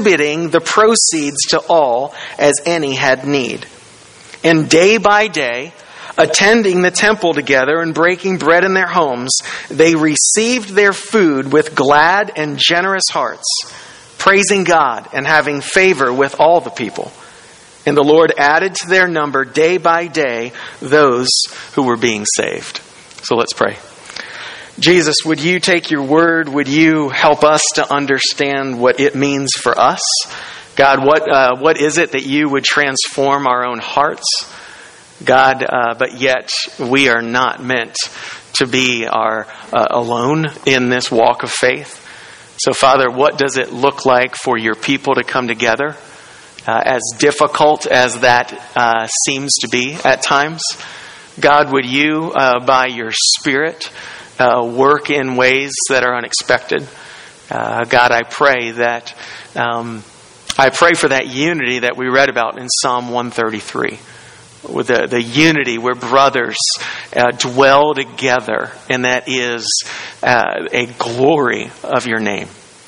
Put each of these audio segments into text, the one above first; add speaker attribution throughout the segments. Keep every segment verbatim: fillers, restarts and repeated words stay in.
Speaker 1: distributing the proceeds to all as any had need. And day by day, attending the temple together and breaking bread in their homes, they received their food with glad and generous hearts, praising God and having favor with all the people. And the Lord added to their number day by day those who were being saved. So let's pray. Jesus, would you take your word? Would you help us to understand what it means for us? God, what uh, what is it that you would transform our own hearts? God, uh, but yet we are not meant to be our uh, alone in this walk of faith. So, Father, what does it look like for your people to come together? Uh, as difficult as that uh, seems to be at times, God, would you, uh, by your Spirit, uh, work in ways that are unexpected? Uh, God, I pray that um, I pray for that unity that we read about in Psalm one thirty-three. With the, the unity where brothers uh, dwell together, and that is uh, a glory of your name.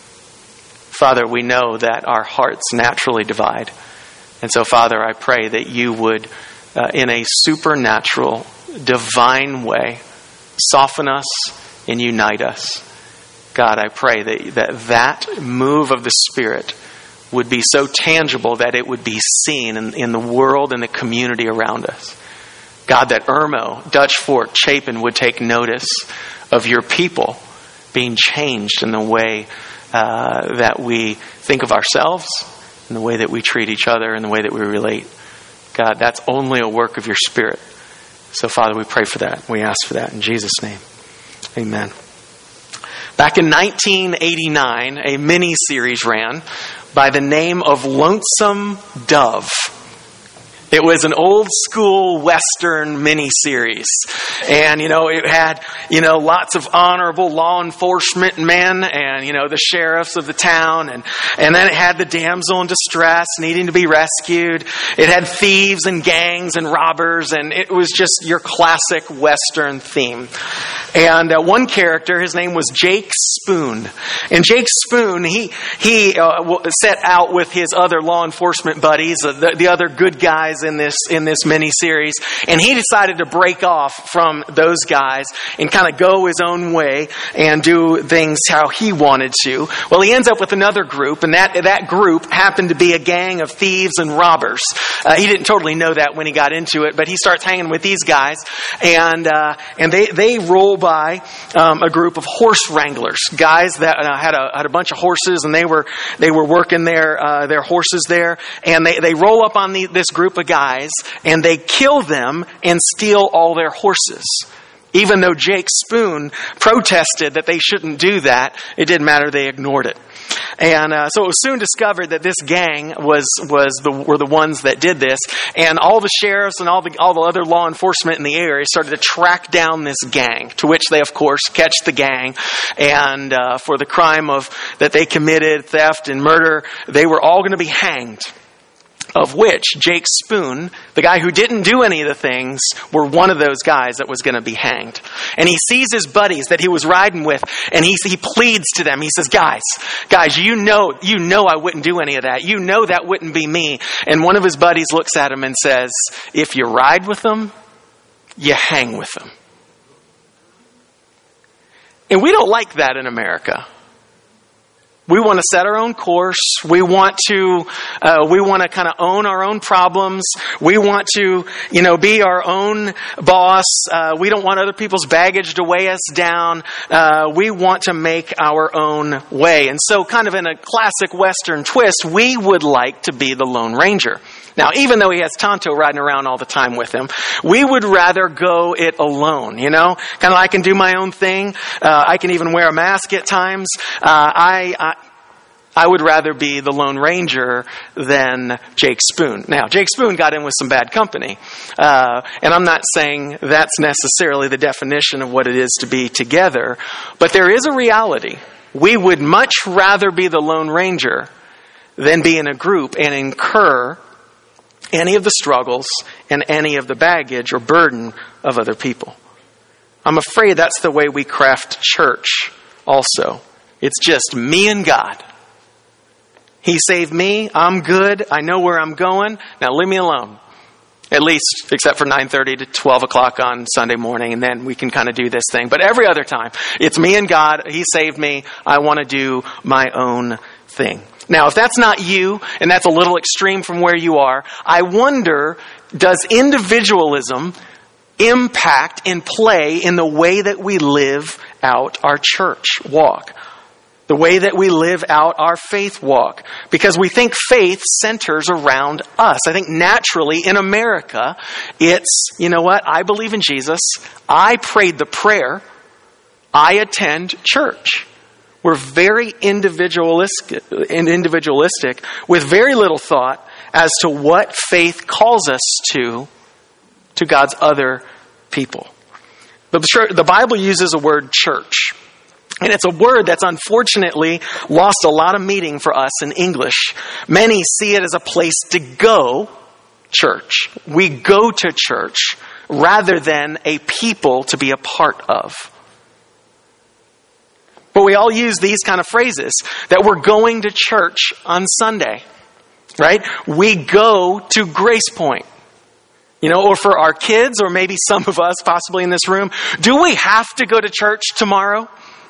Speaker 1: Father, we know that our hearts naturally divide. And so, Father, I pray that you would, uh, in a supernatural, divine way, soften us and unite us. God, I pray that that, that move of the Spirit would be so tangible that it would be seen in, in the world and the community around us. God, that Irmo, Dutch Fork, Chapin would take notice of your people being changed in the way uh, that we think of ourselves, in the way that we treat each other, in the way that we relate. God, that's only a work of your Spirit. So, Father, we pray for that. We ask for that in Jesus' name. Amen. Back in nineteen eighty-nine, a mini-series ran by the name of Lonesome Dove. It was an old school Western miniseries. And, you know, it had, you know, lots of honorable law enforcement men and, you know, the sheriffs of the town. And, and then it had the damsel in distress needing to be rescued. It had thieves and gangs and robbers. And it was just your classic Western theme. And uh, one character, his name was Jake Spoon. And Jake Spoon, he he uh, set out with his other law enforcement buddies, uh, the, the other good guys in this in this mini-series, and he decided to break off from those guys and kind of go his own way and do things how he wanted to. Well, he ends up with another group, and that that group happened to be a gang of thieves and robbers. Uh, he didn't totally know that when he got into it, but he starts hanging with these guys, and uh, and they they roll by um, a group of horse wranglers, guys that uh, had a had a bunch of horses, and they were they were working their uh, their horses there, and they they roll up on the, this group of guys, and they kill them and steal all their horses. Even though Jake Spoon protested that they shouldn't do that, it didn't matter. They ignored it. And uh, so it was soon discovered that this gang was was the were the ones that did this, and all the sheriffs and all the all the other law enforcement in the area started to track down this gang. To which they, of course, catch the gang, and uh, for the crime of that they committed, theft and murder, they were all going to be hanged. Of which Jake Spoon, the guy who didn't do any of the things, were one of those guys that was going to be hanged. And he sees his buddies that he was riding with, and he he pleads to them. He says, "Guys, guys, you know, you know, I wouldn't do any of that. You know that wouldn't be me." And one of his buddies looks at him and says, "If you ride with them, you hang with them." And we don't like that in America. We want to set our own course. We want to, uh, we want to kind of own our own problems. We want to, you know, be our own boss. Uh, we don't want other people's baggage to weigh us down. Uh, we want to make our own way. And so, kind of in a classic Western twist, we would like to be the Lone Ranger. Now, even though he has Tonto riding around all the time with him, we would rather go it alone, you know? Kind of I can do my own thing. Uh, I can even wear a mask at times. Uh, I, I I would rather be the Lone Ranger than Jake Spoon. Now, Jake Spoon got in with some bad company. Uh, and I'm not saying that's necessarily the definition of what it is to be together. But there is a reality. We would much rather be the Lone Ranger than be in a group and incur any of the struggles and any of the baggage or burden of other people. I'm afraid that's the way we craft church also. It's just me and God. He saved me. I'm good. I know where I'm going. Now leave me alone. At least, except for nine thirty to twelve o'clock on Sunday morning, and then we can kind of do this thing. But every other time, it's me and God. He saved me. I want to do my own thing. Now, if that's not you, and that's a little extreme from where you are, I wonder, does individualism impact and play in the way that we live out our church walk? The way that we live out our faith walk. Because we think faith centers around us. I think naturally in America, it's, you know what, I believe in Jesus. I prayed the prayer. I attend church. We're very individualistic, individualistic with very little thought as to what faith calls us to, to God's other people. The, the Bible uses a word church. And it's a word that's unfortunately lost a lot of meaning for us in English. Many see it as a place to go, church. We go to church rather than a people to be a part of. But we all use these kind of phrases, that we're going to church on Sunday, right? We go to Grace Point. You know, or for our kids, or maybe some of us possibly in this room, do we have to go to church tomorrow?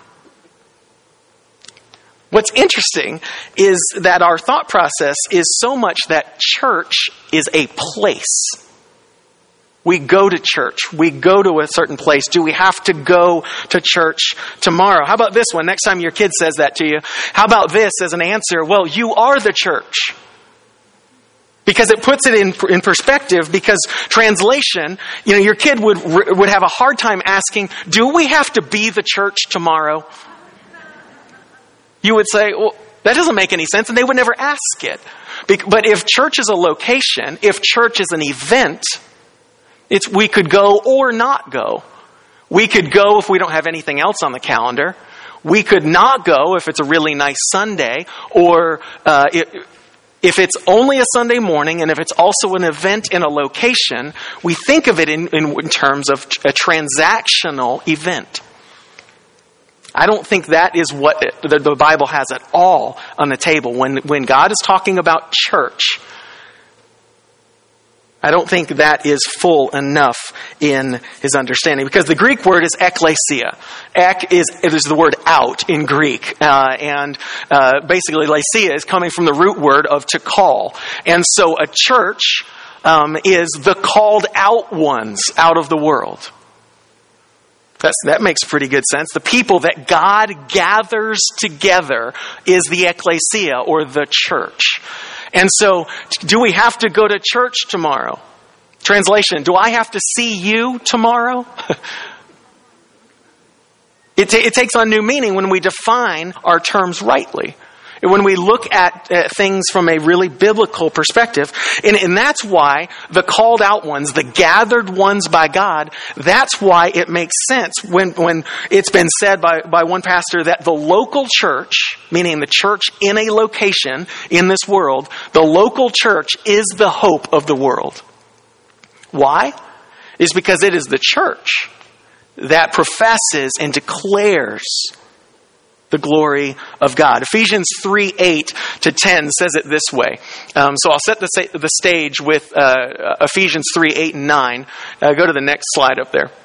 Speaker 1: What's interesting is that our thought process is so much that church is a place. We go to church. We go to a certain place. Do we have to go to church tomorrow? How about this one? Next time your kid says that to you, how about this as an answer? Well, you are the church. Because it puts it in in perspective, because translation, you know, your kid would would have a hard time asking, do we have to be the church tomorrow? You would say, well, that doesn't make any sense, and they would never ask it. But if church is a location, if church is an event, it's we could go or not go. We could go if we don't have anything else on the calendar. We could not go if it's a really nice Sunday, or uh, it, if it's only a Sunday morning, and if it's also an event in a location, we think of it in, in, in terms of a transactional event. I don't think that is what it, the, the Bible has at all on the table. When, when God is talking about church, I don't think that is full enough in his understanding. Because the Greek word is ekklesia. Ek is, it is the word out in Greek. Uh, and uh, basically, lesia is coming from the root word of to call. And so a church um, is the called out ones out of the world. That's, that makes pretty good sense. The people that God gathers together is the ekklesia, or the church. And so, do we have to go to church tomorrow? Translation, do I have to see you tomorrow? it, t- it takes on new meaning when we define our terms rightly. When we look at uh, things from a really biblical perspective. And, and that's why the called out ones, the gathered ones by God, that's why it makes sense when, when it's been said by, by one pastor that the local church, meaning the church in a location in this world, the local church is the hope of the world. Why? It's because it is the church that professes and declares the glory of God. Ephesians three, eight to ten says it this way. Um, so I'll set the, the stage with uh, Ephesians three, eight and nine. Uh, go to the next slide up there.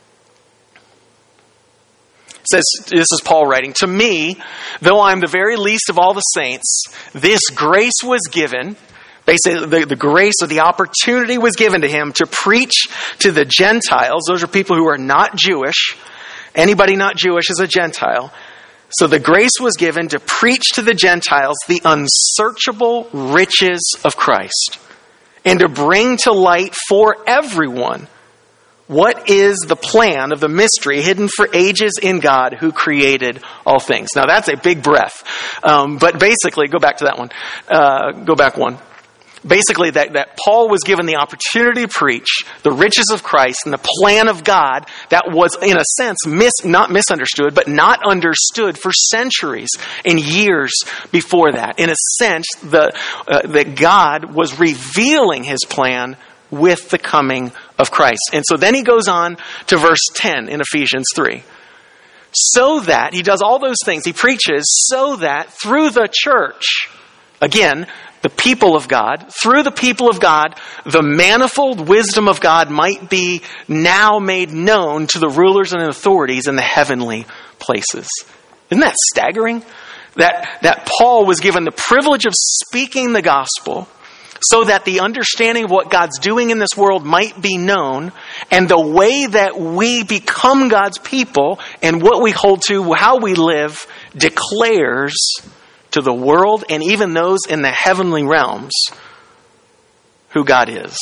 Speaker 1: It says, this is Paul writing, to me, though I am the very least of all the saints, this grace was given. Basically, the, the grace or the opportunity was given to him to preach to the Gentiles. Those are people who are not Jewish. Anybody not Jewish is a Gentile. So the grace was given to preach to the Gentiles the unsearchable riches of Christ, and to bring to light for everyone what is the plan of the mystery hidden for ages in God who created all things. Now that's a big breath. Um, but basically, go back to that one. Uh, go back one. Basically, that, that Paul was given the opportunity to preach the riches of Christ and the plan of God that was, in a sense, mis, not misunderstood, but not understood for centuries and years before that. In a sense, the, uh, that God was revealing his plan with the coming of Christ. And so then he goes on to verse ten in Ephesians three. So that, he does all those things, he preaches, so that through the church, again, the people of God, through the people of God, the manifold wisdom of God might be now made known to the rulers and authorities in the heavenly places. Isn't that staggering? That, that Paul was given the privilege of speaking the gospel so that the understanding of what God's doing in this world might be known, and the way that we become God's people and what we hold to, how we live, declares to the world and even those in the heavenly realms who God is.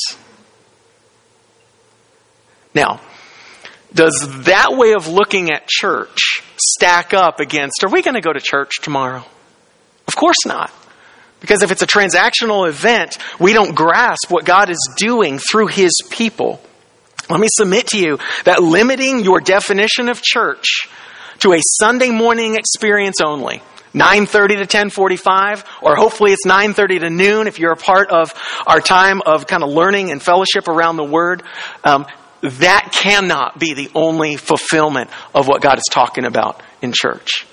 Speaker 1: Now, does that way of looking at church stack up against, are we going to go to church tomorrow? Of course not. Because if it's a transactional event, we don't grasp what God is doing through His people. Let me submit to you that limiting your definition of church to a Sunday morning experience only, nine thirty to ten forty-five, or hopefully it's nine thirty to noon if you're a part of our time of kind of learning and fellowship around the Word, um, that cannot be the only fulfillment of what God is talking about in church.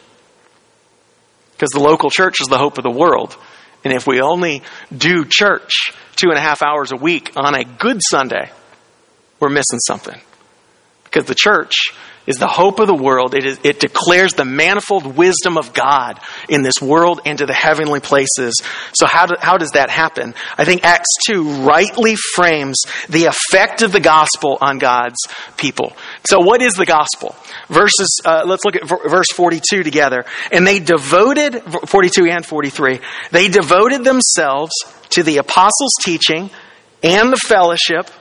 Speaker 1: Because the local church is the hope of the world. And if we only do church two and a half hours a week on a good Sunday, we're missing something. Because the church is the hope of the world. It is, it declares the manifold wisdom of God in this world and to the heavenly places. So how, do, how does that happen? I think Acts two rightly frames the effect of the gospel on God's people. So what is the gospel? Verses, uh, let's look at verse forty-two together. And they devoted, forty-two and forty-three, they devoted themselves to the apostles' teaching and the fellowship,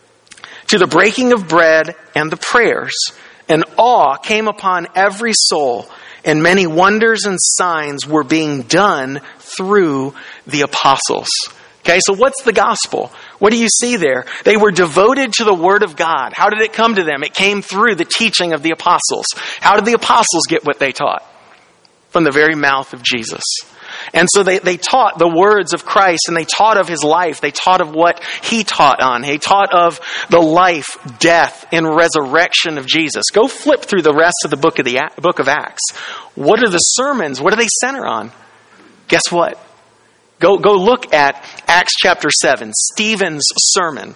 Speaker 1: to the breaking of bread and the prayers. And awe came upon every soul, and many wonders and signs were being done through the apostles. Okay, so what's the gospel? What do you see there? They were devoted to the Word of God. How did it come to them? It came through the teaching of the apostles. How did the apostles get what they taught? From the very mouth of Jesus. And so they, they taught the words of Christ, and they taught of His life. They taught of what He taught on. He taught of the life, death, and resurrection of Jesus. Go flip through the rest of the book of the book of Acts. What are the sermons? What do they center on? Guess what? Go, go look at Acts chapter seven, Stephen's sermon.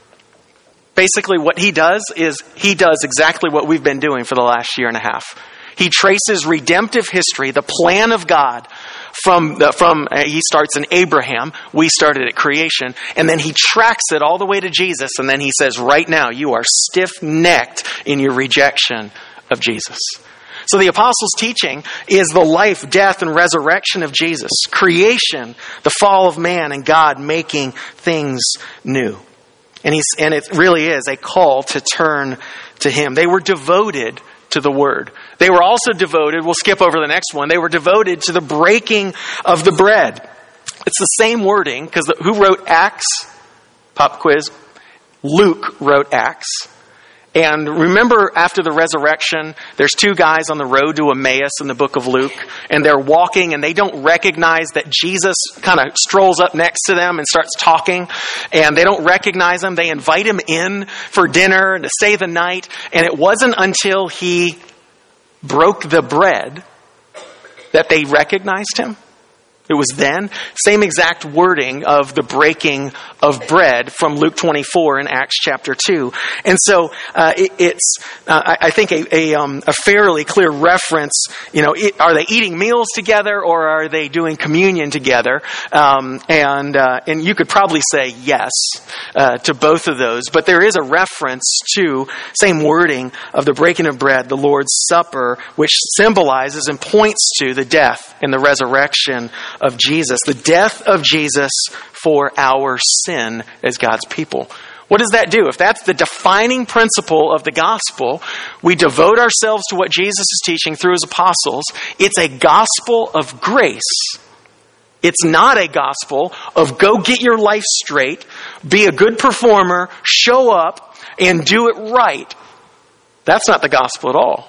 Speaker 1: Basically what he does is he does exactly what we've been doing for the last year and a half. He traces redemptive history, the plan of God, from the, from uh, he starts in Abraham. We started at creation, and then he tracks it all the way to Jesus. And then he says, "Right now, you are stiff-necked in your rejection of Jesus." So the apostles' teaching is the life, death, and resurrection of Jesus, creation, the fall of man, and God making things new. And he's and it really is a call to turn to Him. They were devoted to the Word. They were also devoted, we'll skip over the next one, they were devoted to the breaking of the bread. It's the same wording, because who wrote Acts? Pop quiz. Luke wrote Acts. And remember, after the resurrection, there's two guys on the road to Emmaus in the book of Luke, and they're walking, and they don't recognize that Jesus kind of strolls up next to them and starts talking, and they don't recognize him. They invite him in for dinner and to stay the night, and it wasn't until he broke the bread that they recognized him. It was then. Same exact wording of the breaking of bread from Luke twenty-four in Acts chapter two. And so uh, it, it's, uh, I, I think, a, a, um, a fairly clear reference. You know, it, are they eating meals together or are they doing communion together? Um, and uh, and you could probably say yes uh, to both of those. But there is a reference to, same wording of the breaking of bread, the Lord's Supper, which symbolizes and points to the death and the resurrection of Jesus, the death of Jesus for our sin as God's people. What does that do? If that's the defining principle of the gospel, we devote ourselves to what Jesus is teaching through His apostles. It's a gospel of grace. It's not a gospel of go get your life straight, be a good performer, show up, and do it right. That's not the gospel at all.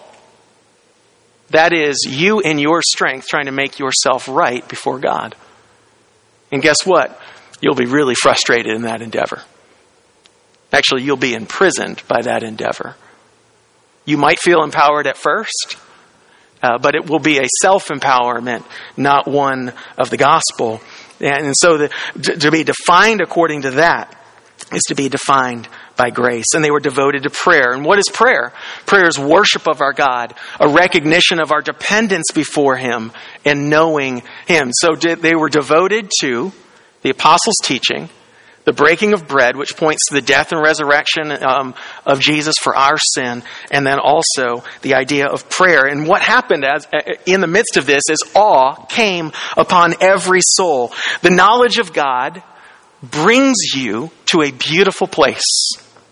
Speaker 1: That is you in your strength trying to make yourself right before God. And guess what? You'll be really frustrated in that endeavor. Actually, you'll be imprisoned by that endeavor. You might feel empowered at first, uh, but it will be a self-empowerment, not one of the gospel. And so the, to, to be defined according to that is to be defined by grace. And they were devoted to prayer. And what is prayer? Prayer is worship of our God, a recognition of our dependence before Him and knowing Him. So they were devoted to the apostles' teaching, the breaking of bread, which points to the death and resurrection um, of Jesus for our sin, and then also the idea of prayer. And what happened as in the midst of this is awe came upon every soul. The knowledge of God brings you to a beautiful place.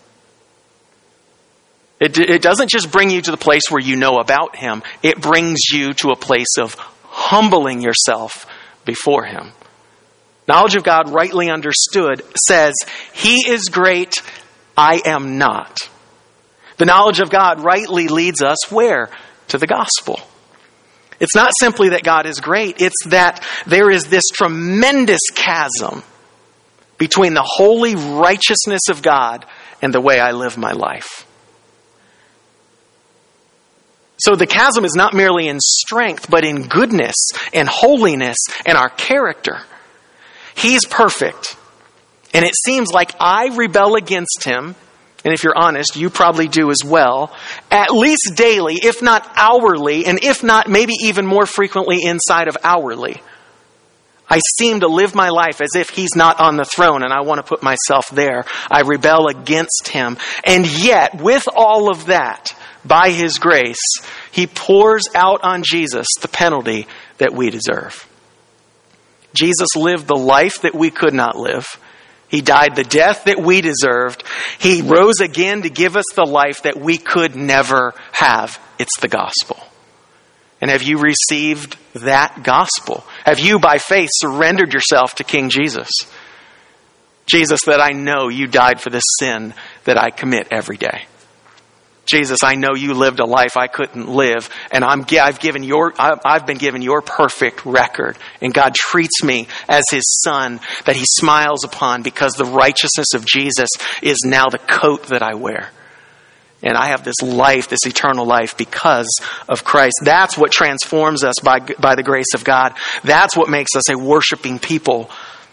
Speaker 1: It, it doesn't just bring you to the place where you know about Him. It brings you to a place of humbling yourself before Him. Knowledge of God, rightly understood, says, He is great, I am not. The knowledge of God rightly leads us where? To the gospel. It's not simply that God is great, it's that there is this tremendous chasm between the holy righteousness of God and the way I live my life. So the chasm is not merely in strength, but in goodness and holiness and our character. He's perfect. And it seems like I rebel against Him, and if you're honest, you probably do as well, at least daily, if not hourly, and if not maybe even more frequently inside of hourly. I seem to live my life as if He's not on the throne and I want to put myself there. I rebel against Him. And yet, with all of that, by His grace, He pours out on Jesus the penalty that we deserve. Jesus lived the life that we could not live. He died the death that we deserved. He rose again to give us the life that we could never have. It's the gospel. And have you received that gospel? Have you, by faith, surrendered yourself to King Jesus? Jesus, that I know you died for this sin that I commit every day. Jesus, I know you lived a life I couldn't live, and I'm, I've given your, I've been given your perfect record, and God treats me as His son that He smiles upon because the righteousness of Jesus is now the coat that I wear. And I have this life, this eternal life because of Christ. That's what transforms us by, by the grace of God. That's what makes us a worshiping people.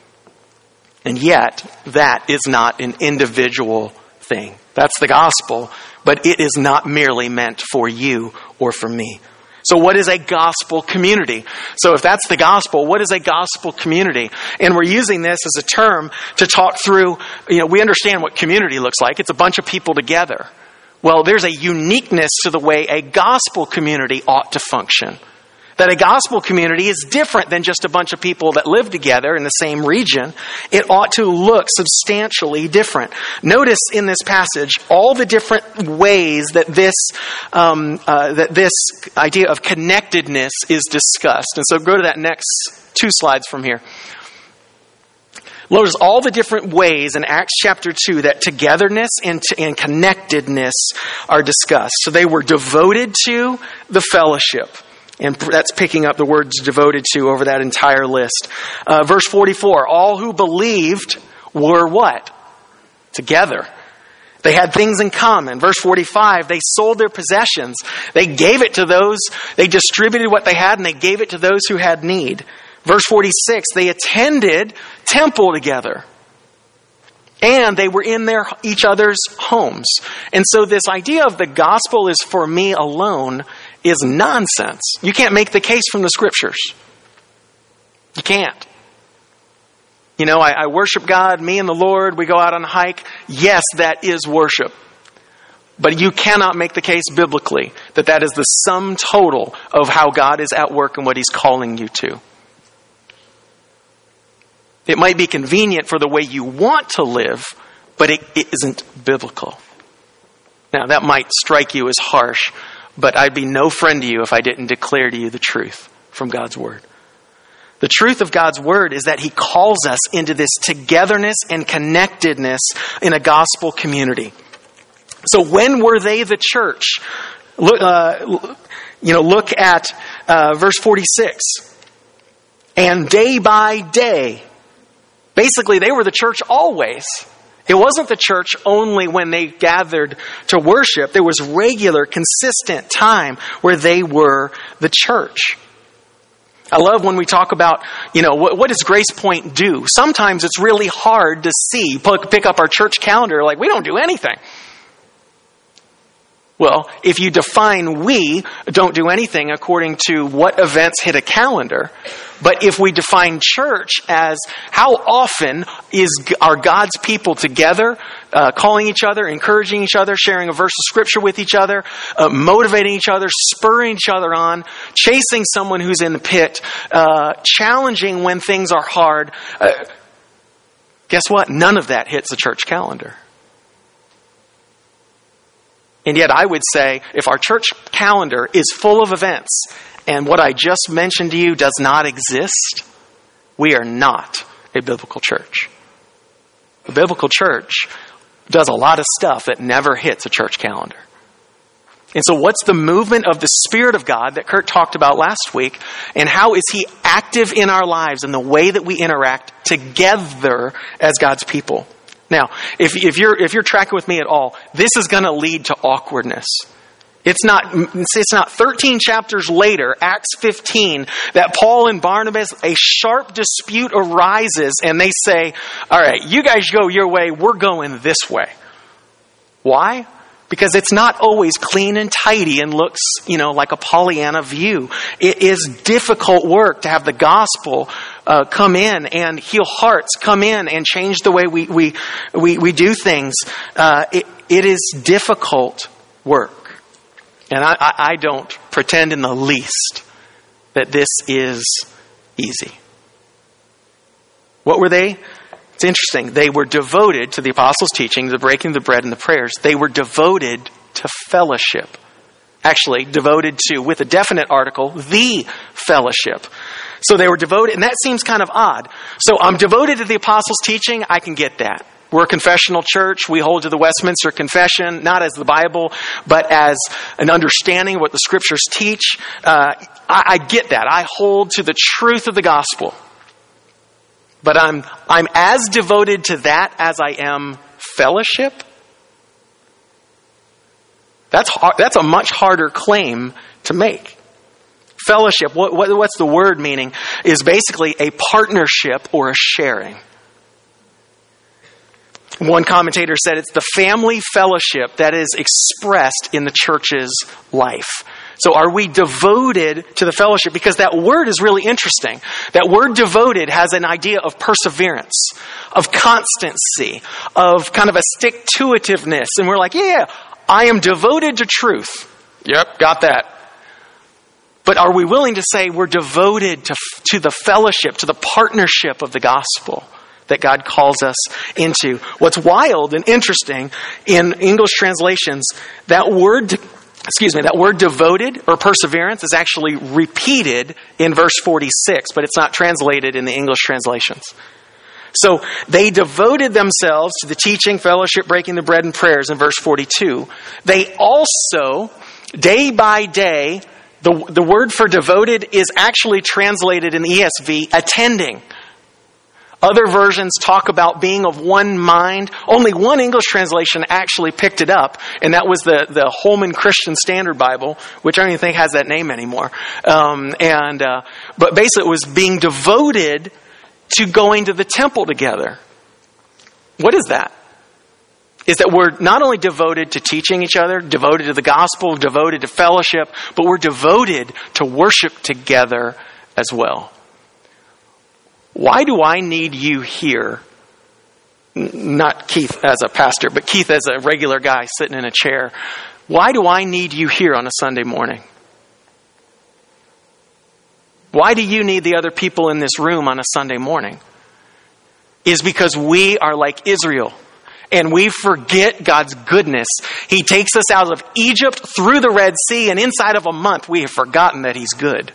Speaker 1: And yet, that is not an individual thing. That's the gospel, but it is not merely meant for you or for me. So what is a gospel community? So if that's the gospel, what is a gospel community? And we're using this as a term to talk through, you know, we understand what community looks like. It's a bunch of people together. Well, there's a uniqueness to the way a gospel community ought to function. That a gospel community is different than just a bunch of people that live together in the same region. It ought to look substantially different. Notice in this passage all the different ways that this um, uh, that this idea of connectedness is discussed. And so go to that next two slides from here. Notice all the different ways in Acts chapter two that togetherness and, to, and connectedness are discussed. So they were devoted to the fellowship. And that's picking up the words devoted to over that entire list. Uh, verse forty-four, all who believed were what? Together. They had things in common. Verse forty-five, they sold their possessions. They gave it to those, they distributed what they had and they gave it to those who had need. Verse forty-six, they attended temple together. And they were in their each other's homes. And so this idea of the gospel is for me alone is nonsense. You can't make the case from the scriptures. You can't. You know, I, I worship God, me and the Lord, we go out on a hike. Yes, that is worship. But you cannot make the case biblically that that is the sum total of how God is at work and what He's calling you to. It might be convenient for the way you want to live, but it, it isn't biblical. Now, that might strike you as harsh, but I'd be no friend to you if I didn't declare to you the truth from God's Word. The truth of God's Word is that He calls us into this togetherness and connectedness in a gospel community. So when were they the church? Look, uh, you know, look at uh, verse forty-six. And day by day, basically they were the church always. It wasn't the church only when they gathered to worship. There was regular, consistent time where they were the church. I love when we talk about, you know, what, what does Grace Point do? Sometimes it's really hard to see, pick up our church calendar, like we don't do anything. Well, if you define we don't do anything according to what events hit a calendar, but if we define church as how often is are God's people together, uh, calling each other, encouraging each other, sharing a verse of scripture with each other, uh, motivating each other, spurring each other on, chasing someone who's in the pit, uh, challenging when things are hard, uh, guess what? None of that hits the church calendar. And yet I would say if our church calendar is full of events and what I just mentioned to you does not exist, we are not a biblical church. A biblical church does a lot of stuff that never hits a church calendar. And so what's the movement of the Spirit of God that Kurt talked about last week, and how is He active in our lives and the way that we interact together as God's people? Now, if, if you're if you're tracking with me at all, this is going to lead to awkwardness. It's not it's not thirteen chapters later, Acts fifteen, that Paul and Barnabas, a sharp dispute arises, and they say, "All right, you guys go your way, we're going this way." Why? Because it's not always clean and tidy and looks, you know, like a Pollyanna view. It is difficult work to have the gospel uh, come in and heal hearts, come in and change the way we we we, we do things. Uh, it, it is difficult work, and I, I, I don't pretend in the least that this is easy. What were they? It's interesting. They were devoted to the apostles' teaching, the breaking of the bread and the prayers. They were devoted to fellowship. Actually, devoted to, with a definite article, the fellowship. So they were devoted, and that seems kind of odd. So I'm devoted to the apostles' teaching. I can get that. We're a confessional church. We hold to the Westminster Confession, not as the Bible, but as an understanding of what the Scriptures teach. Uh, I, I get that. I hold to the truth of the gospel. But I'm I'm as devoted to that as I am fellowship. That's hard, that's a much harder claim to make. Fellowship, what, what what's the word meaning? Is basically a partnership or a sharing. One commentator said it's the family fellowship that is expressed in the church's life. So are we devoted to the fellowship? Because that word is really interesting. That word devoted has an idea of perseverance, of constancy, of kind of a stick-to-itiveness. And we're like, yeah, I am devoted to truth. Yep, got that. But are we willing to say we're devoted to, to the fellowship, to the partnership of the gospel that God calls us into? What's wild and interesting in English translations, that word... Excuse me, that word devoted or perseverance is actually repeated in verse forty-six, but it's not translated in the English translations. So they devoted themselves to the teaching, fellowship, breaking the bread, and prayers in verse forty-two. They also, day by day, the, the word for devoted is actually translated in the E S V, attending. Other versions talk about being of one mind. Only one English translation actually picked it up, and that was the, the Holman Christian Standard Bible, which I don't even think has that name anymore. Um, and uh, but basically it was being devoted to going to the temple together. What is that? Is that we're not only devoted to teaching each other, devoted to the gospel, devoted to fellowship, but we're devoted to worship together as well. Why do I need you here? Not Keith as a pastor, but Keith as a regular guy sitting in a chair. Why do I need you here on a Sunday morning? Why do you need the other people in this room on a Sunday morning? Is because we are like Israel and we forget God's goodness. He takes us out of Egypt through the Red Sea, and inside of a month we have forgotten that He's good.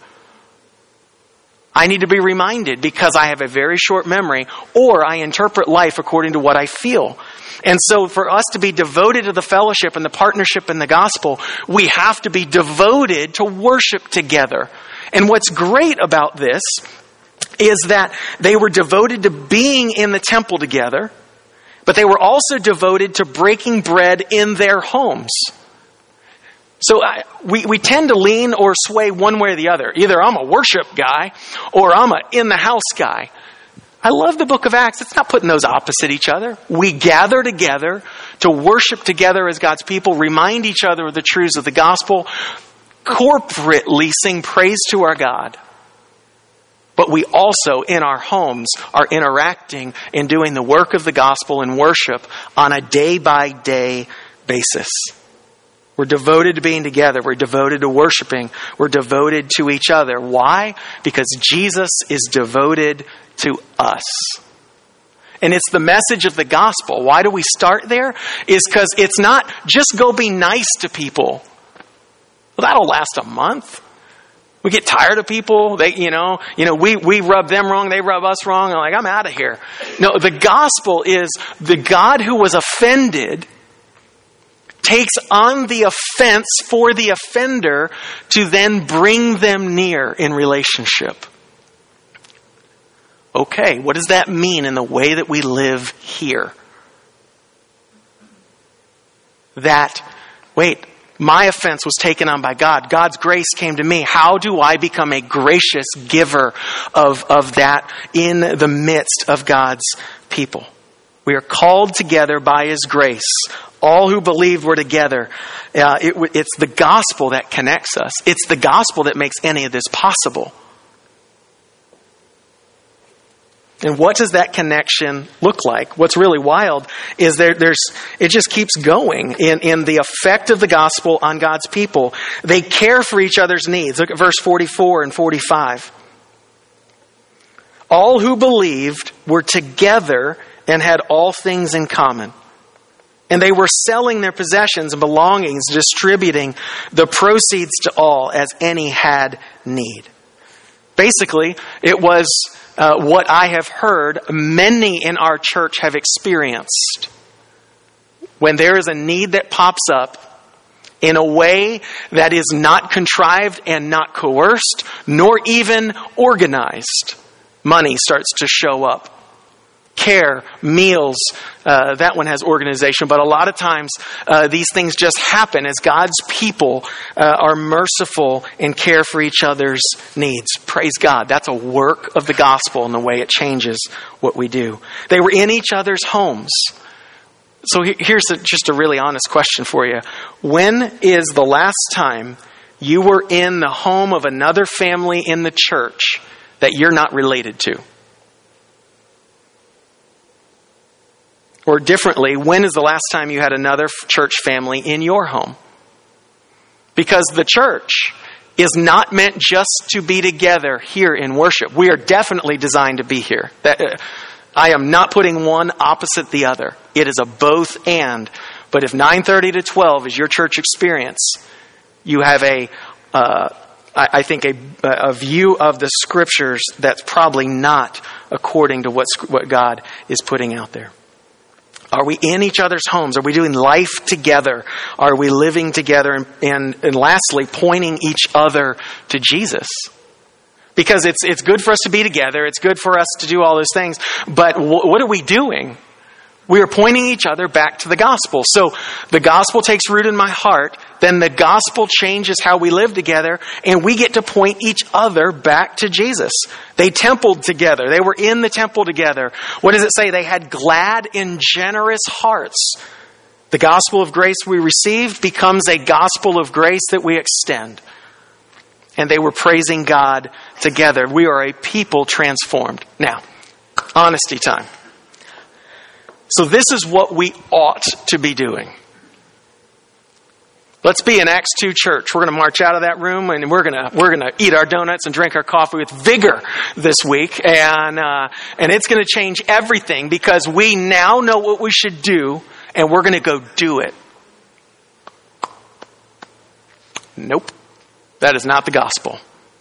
Speaker 1: I need to be reminded because I have a very short memory, or I interpret life according to what I feel. And so for us to be devoted to the fellowship and the partnership in the gospel, we have to be devoted to worship together. And what's great about this is that they were devoted to being in the temple together, but they were also devoted to breaking bread in their homes. So I, we, we tend to lean or sway one way or the other. Either I'm a worship guy or I'm a in-the-house guy. I love the book of Acts. It's not putting those opposite each other. We gather together to worship together as God's people, remind each other of the truths of the gospel, corporately sing praise to our God. But we also, in our homes, are interacting and doing the work of the gospel and worship on a day-by-day basis. We're devoted to being together. We're devoted to worshiping. We're devoted to each other. Why? Because Jesus is devoted to us. And it's the message of the gospel. Why do we start there? Is because it's not just go be nice to people. Well, that'll last a month. We get tired of people. They, you know, you know, we, we rub them wrong. They rub us wrong. I'm like, I'm out of here. No, the gospel is the God who was offended takes on the offense for the offender to then bring them near in relationship. Okay, what does that mean in the way that we live here? That, wait, my offense was taken on by God. God's grace came to me. How do I become a gracious giver of, of that in the midst of God's people? We are called together by His grace. All who believe we're together. Uh, it, it's the gospel that connects us. It's the gospel that makes any of this possible. And what does that connection look like? What's really wild is there, there's it just keeps going in, in the effect of the gospel on God's people. They care for each other's needs. Look at verse forty-four and forty-five. All who believed were together and had all things in common. And they were selling their possessions and belongings, distributing the proceeds to all as any had need. Basically, it was uh, what I have heard many in our church have experienced. When there is a need that pops up in a way that is not contrived and not coerced, nor even organized, money starts to show up. Care, meals, uh, that one has organization, but a lot of times uh, these things just happen as God's people uh, are merciful and care for each other's needs. Praise God. That's a work of the gospel in the way it changes what we do. They were in each other's homes. So here's a, just a really honest question for you. When is the last time you were in the home of another family in the church that you're not related to? Or differently, when is the last time you had another church family in your home? Because the church is not meant just to be together here in worship. We are definitely designed to be here. That, uh, I am not putting one opposite the other. It is a both and. But if nine thirty to twelve is your church experience, you have a, uh, I, I think, a, a view of the scriptures that's probably not according to what, what God is putting out there. Are we in each other's homes? Are we doing life together? Are we living together? And, and, and lastly, pointing each other to Jesus. Because it's it's good for us to be together. It's good for us to do all those things. But w- what are we doing? We are pointing each other back to the gospel. So the gospel takes root in my heart. Then the gospel changes how we live together. And we get to point each other back to Jesus. They templed together. They were in the temple together. What does it say? They had glad and generous hearts. The gospel of grace we received becomes a gospel of grace that we extend. And they were praising God together. We are a people transformed. Now, honesty time. So this is what we ought to be doing. Let's be an Acts two church. We're going to march out of that room and we're going to we're going to eat our donuts and drink our coffee with vigor this week, and uh, and it's going to change everything because we now know what we should do, and we're going to go do it. Nope, that is not the gospel.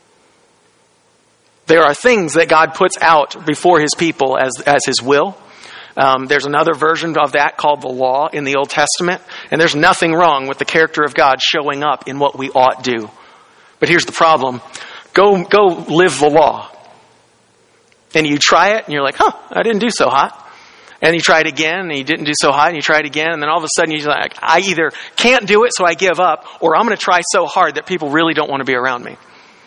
Speaker 1: There are things that God puts out before His people as as His will. Um, there's another version of that called the law in the Old Testament. And there's nothing wrong with the character of God showing up in what we ought do. But here's the problem. Go, go live the law. And you try it and you're like, huh, I didn't do so hot. And you try it again, and you didn't do so hot, and you try it again, and then all of a sudden you're like, I either can't do it, so I give up, or I'm going to try so hard that people really don't want to be around me.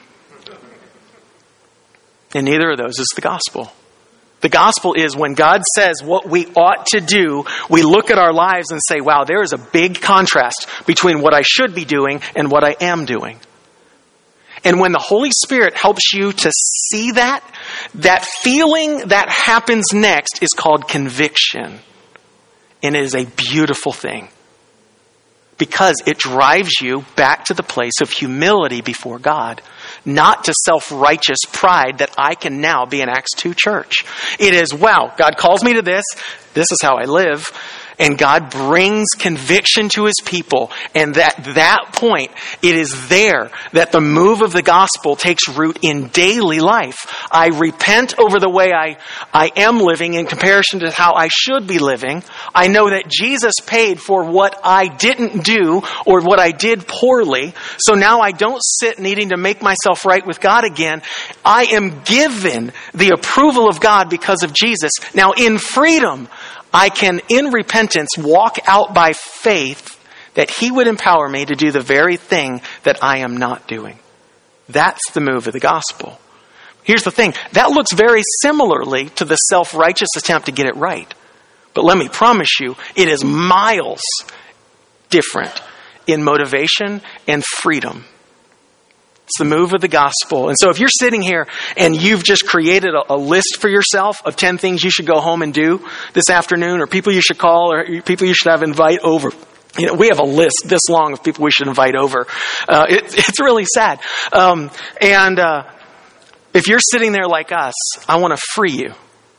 Speaker 1: And neither of those is the gospel. The gospel is when God says what we ought to do, we look at our lives and say, wow, there is a big contrast between what I should be doing and what I am doing. And when the Holy Spirit helps you to see that, that feeling that happens next is called conviction. And it is a beautiful thing. Because it drives you back to the place of humility before God. Not to self-righteous pride that I can now be an Acts two church. It is, wow, God calls me to this. This is how I live. And God brings conviction to his people. And at that point, it is there that the move of the gospel takes root in daily life. I repent over the way I, I am living in comparison to how I should be living. I know that Jesus paid for what I didn't do or what I did poorly. So now I don't sit needing to make myself right with God again. I am given the approval of God because of Jesus. Now in freedom, I can, in repentance, walk out by faith that he would empower me to do the very thing that I am not doing. That's the move of the gospel. Here's the thing. That looks very similarly to the self-righteous attempt to get it right. But let me promise you, it is miles different in motivation and freedom. It's the move of the gospel. And so if you're sitting here and you've just created a, a list for yourself of ten things you should go home and do this afternoon, or people you should call, or people you should have invite over. You know, we have a list this long of people we should invite over. Uh, it, it's really sad. Um, and uh, if you're sitting there like us, I want to free you.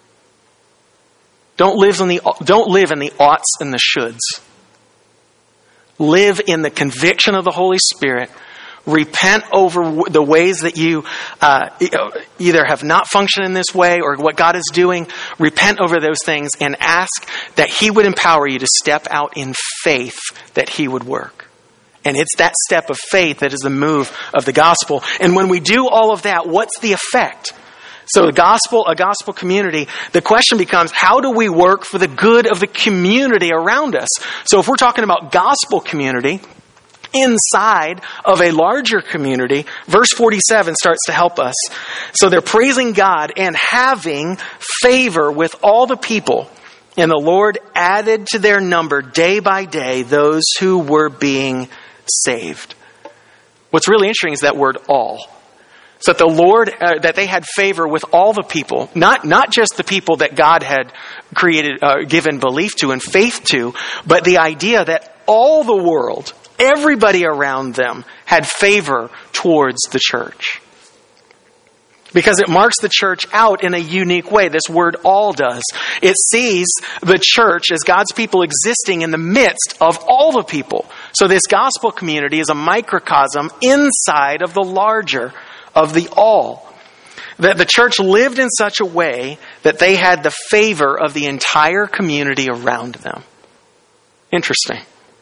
Speaker 1: Don't live in the don't live in the oughts and the shoulds. Live in the conviction of the Holy Spirit. Repent over the ways that you uh, either have not functioned in this way or what God is doing. Repent over those things and ask that he would empower you to step out in faith that he would work. And it's that step of faith that is the move of the gospel. And when we do all of that, what's the effect? So the gospel, a gospel community, the question becomes, how do we work for the good of the community around us? So if we're talking about gospel community, inside of a larger community, verse forty-seven starts to help us. So they're praising God and having favor with all the people. And the Lord added to their number day by day those who were being saved. What's really interesting is that word all. So that the Lord, uh, that they had favor with all the people, not, not just the people that God had created, uh, given belief to and faith to, but the idea that all the world, everybody around them had favor towards the church. Because it marks the church out in a unique way. This word all does. It sees the church as God's people existing in the midst of all the people. So this gospel community is a microcosm inside of the larger, of the all. That the church lived in such a way that they had the favor of the entire community around them. Interesting.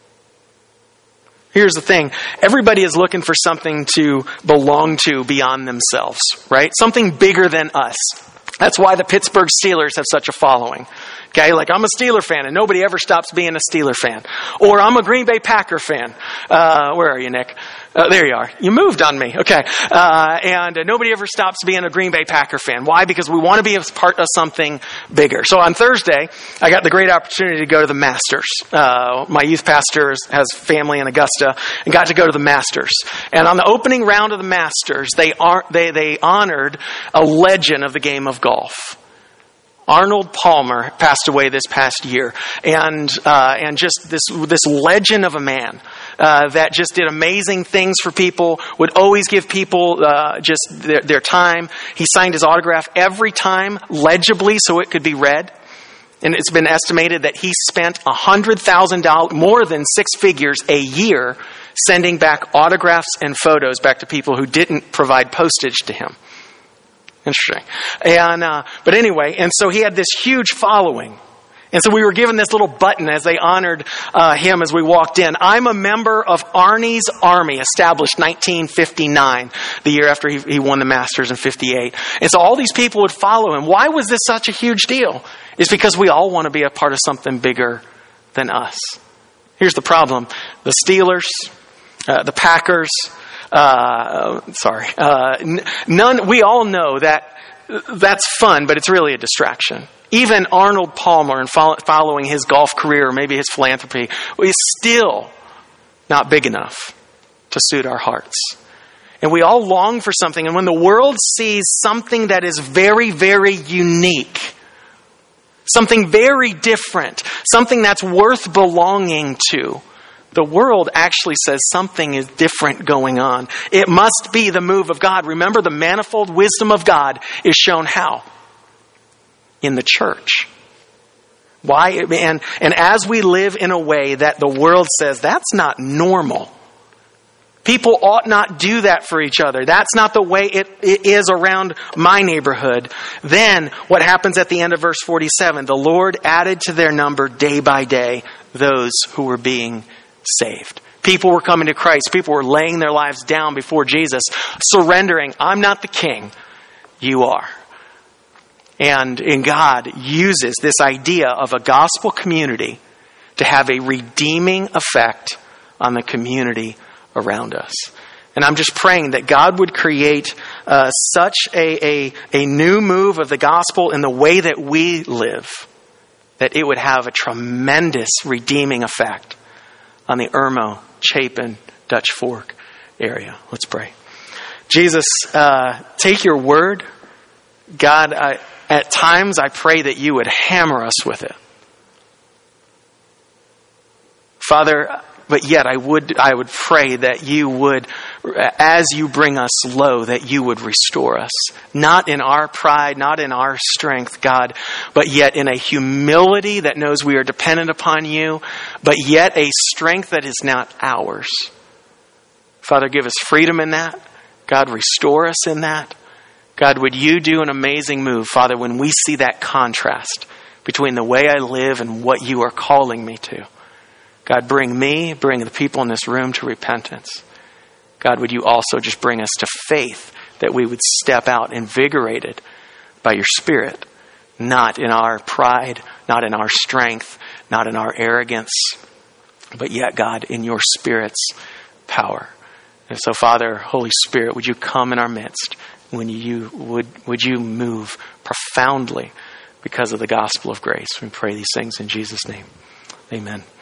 Speaker 1: Here's the thing. Everybody is looking for something to belong to beyond themselves, right? Something bigger than us. That's why the Pittsburgh Steelers have such a following. Okay, like I'm a Steeler fan and nobody ever stops being a Steeler fan. Or I'm a Green Bay Packer fan. Uh, where are you, Nick? Uh, there you are. You moved on me. Okay. Uh, and uh, nobody ever stops being a Green Bay Packer fan. Why? Because we want to be a part of something bigger. So on Thursday, I got the great opportunity to go to the Masters. Uh, my youth pastor has family in Augusta and got to go to the Masters. And on the opening round of the Masters, they are, they, they honored a legend of the game of golf. Arnold Palmer passed away this past year, and uh, and just this this legend of a man uh, that just did amazing things for people. Would always give people uh, just their, their time. He signed his autograph every time legibly, so it could be read. And it's been estimated that he spent a hundred thousand dollars, more than six figures a year, sending back autographs and photos back to people who didn't provide postage to him. Interesting. And, uh, but anyway, and so he had this huge following. And so we were given this little button as they honored uh, him as we walked in. I'm a member of Arnie's Army, established nineteen fifty-nine, the year after he, he won the Masters in fifty-eight. And so all these people would follow him. Why was this such a huge deal? It's because we all want to be a part of something bigger than us. Here's the problem. The Steelers, uh, the Packers, uh, sorry, uh, n- none, we all know that that's fun, but it's really a distraction. Even Arnold Palmer, in follow, following his golf career, or maybe his philanthropy, is still not big enough to suit our hearts. And we all long for something. And when the world sees something that is very, very unique, something very different, something that's worth belonging to, the world actually says something is different going on. It must be the move of God. Remember, the manifold wisdom of God is shown how? In the church. Why? And, and as we live in a way that the world says, that's not normal. People ought not do that for each other. That's not the way it, it is around my neighborhood. Then what happens at the end of verse forty-seven? The Lord added to their number day by day those who were being saved. People were coming to Christ. People were laying their lives down before Jesus, surrendering. I'm not the king. You are. And, and God uses this idea of a gospel community to have a redeeming effect on the community around us. And I'm just praying that God would create uh, such a, a, a new move of the gospel in the way that we live, that it would have a tremendous redeeming effect on the Irmo, Chapin, Dutch Fork area. Let's pray. Jesus, uh, take your word. God, I, at times I pray that you would hammer us with it. Father, but yet I would I would pray that you would, as you bring us low, that you would restore us. Not in our pride, not in our strength, God, but yet in a humility that knows we are dependent upon you, but yet a strength that is not ours. Father, give us freedom in that. God, restore us in that. God, would you do an amazing move, Father, when we see that contrast between the way I live and what you are calling me to. God, bring me, bring the people in this room to repentance. God, would you also just bring us to faith that we would step out invigorated by your Spirit, not in our pride, not in our strength, not in our arrogance, but yet, God, in your Spirit's power. And so, Father, Holy Spirit, would you come in our midst? When you would, would you move profoundly because of the gospel of grace? We pray these things in Jesus' name. Amen.